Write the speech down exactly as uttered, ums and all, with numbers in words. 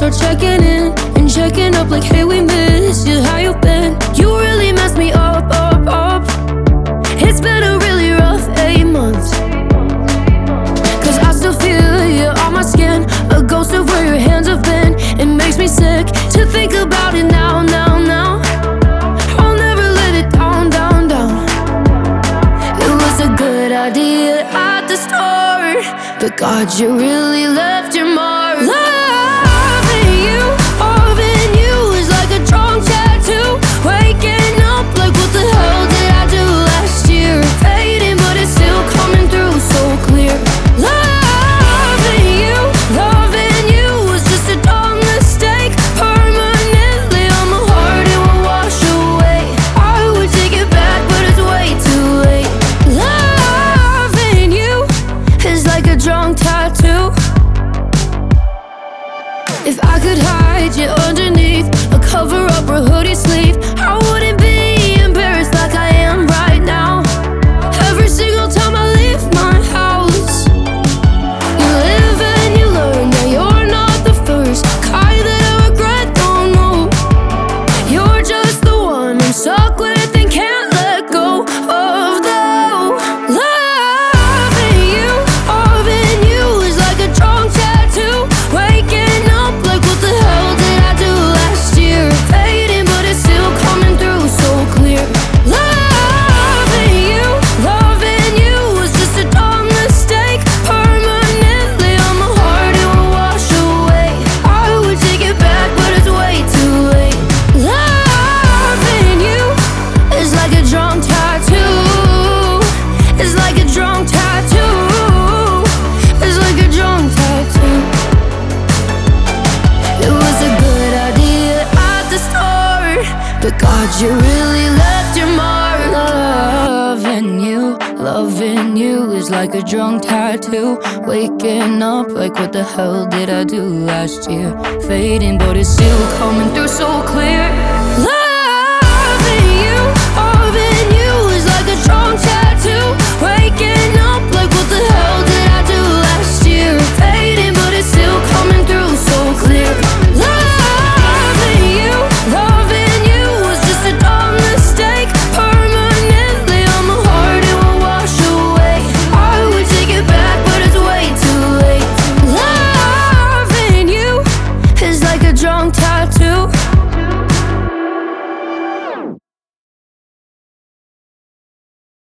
start checking in and checking up like, hey, we miss you, how you been? You really messed me up, up, up. It's been a really rough eight months, cause I still feel you on my skin, a ghost of where your hands have been. It makes me sick to think about it now, now, now. I'll never let it down, down, down. It was a good idea at the start, but God, you really left your mark. Loving you, loving you is like a drunk tattoo. Waking up like, what the hell did I do last year? Fading, but it's still coming through so clear. Loving you, loving you was just a dumb mistake. Permanently on my heart, it will wash away. I would take it back, but it's way too late. Loving you is like a drunk tattoo. If I could hide you underneath a cover-up or hoodie sleeve, I wouldn't be embarrassed like I am right now. Every single time I leave my house, you live and you learn that you're not the first kind that I regret, don't know. You're just the one I'm stuck with and can't let go of, though. Loving you, loving you is like a drunk tattoo. Waking up like, what the hell did I do last year? Fading, but it's still coming through so clear. Loving you, loving you was just a dumb mistake. Permanently on my heart, it will wash away. I would take it back, but it's way too late. Loving you is like a drunk tattoo. It's like a drunk tattoo. It's like a drunk tattoo. It was a good idea at the start, but God, you really left your mark. Loving you, loving you is like a drunk tattoo. Waking up like, what the hell did I do last year? Fading, but it's still coming through so clear. Love